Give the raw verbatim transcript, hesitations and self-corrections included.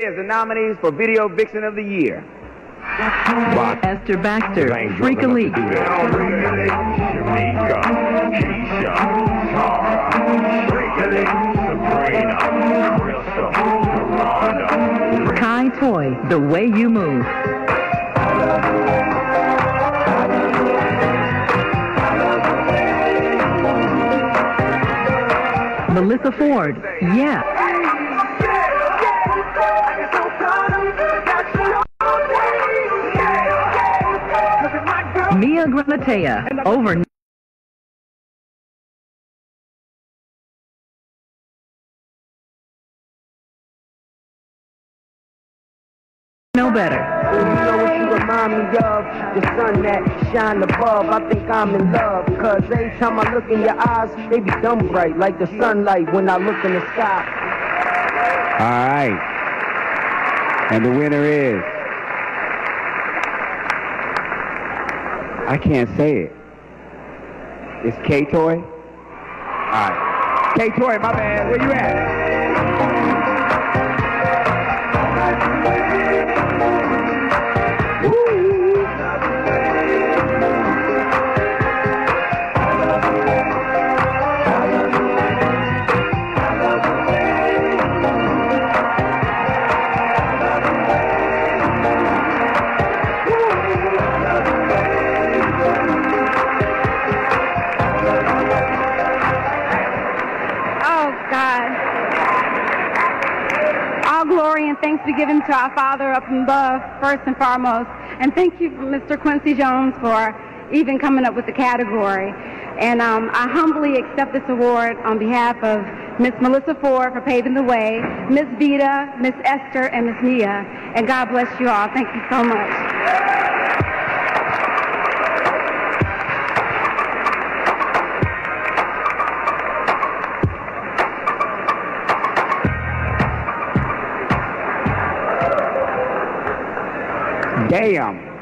As the nominees for Video Vixen of the Year. Esther Baxter, Freak Elite. Kai Toy, The Way You Move. Melissa Ford, Yeah. Mia Granatea, Over. No better. You know what you remind me of? The sun that shine above. I think I'm in love. Cause every time I look in your eyes, they be dumb bright like the sunlight when I look in the sky. All right. And the winner is... I can't say it. It's K-Toy? All right. K-Toy, my man, where you at? Glory and thanks be given to our Father up above, first and foremost. And thank you, Mister Quincy Jones, for even coming up with the category. And um, I humbly accept this award on behalf of Miss Melissa Ford for paving the way, Miss Vita, Miss Esther, and Miss Mia. And God bless you all. Thank you so much. Damn.